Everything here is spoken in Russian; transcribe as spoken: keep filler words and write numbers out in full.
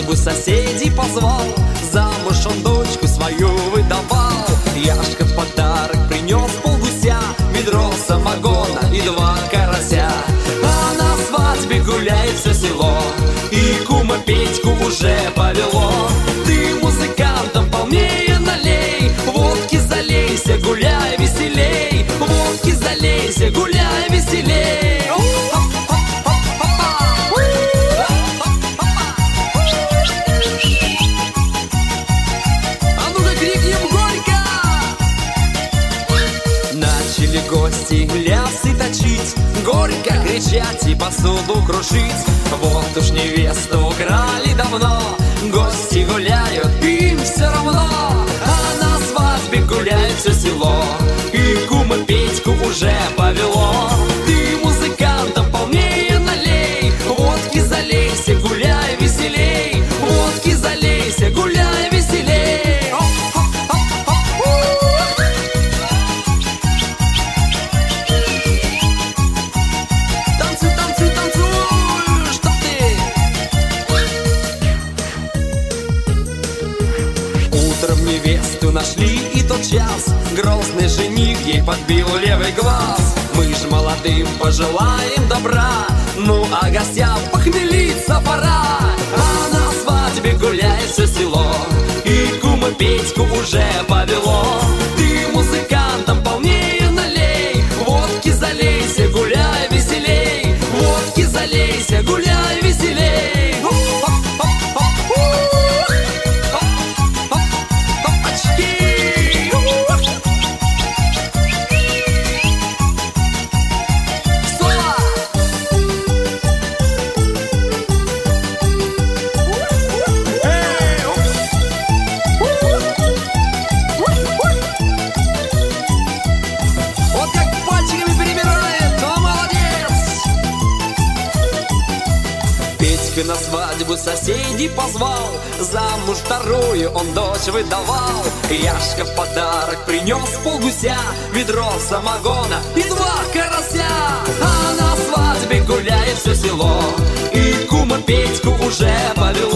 свадьбу соседей позвал, замуж он дочку свою выдавал. Яшка в подарок принес полгуся, ведро самогона и два карася. А на свадьбе гуляет все село, и кума Петьку уже повело. Ты музыкантам полнее налей, водки залейся, гуляй веселей, водки залейся, гуляй веселей. Начали гости лясы точить, горько кричать и посуду крушить. Вот уж невесту украли давно, гости гуляют, им все равно. А на свадьбе гуляет все село, и кума Петьку уже повело. Ты музыкантам полнее налей, водки залейся, гуляй веселей, водки залейся, гуляй веселей. Утром невесту нашли, и тот час грозный жених ей подбил левый глаз. Мы ж молодым пожелаем добра, ну а гостям похмелиться пора. А на свадьбе гуляет все село, и кума Петьку уже повело. Ты музыкантам полнее налей, водки залейся, гуляй веселей, водки залейся, гуляй веселей. На свадьбу соседей позвал, замуж вторую он дочь выдавал. Яшка в подарок принес полгуся, ведро самогона и два карася. А на свадьбе гуляет все село, и кума Петьку уже повело.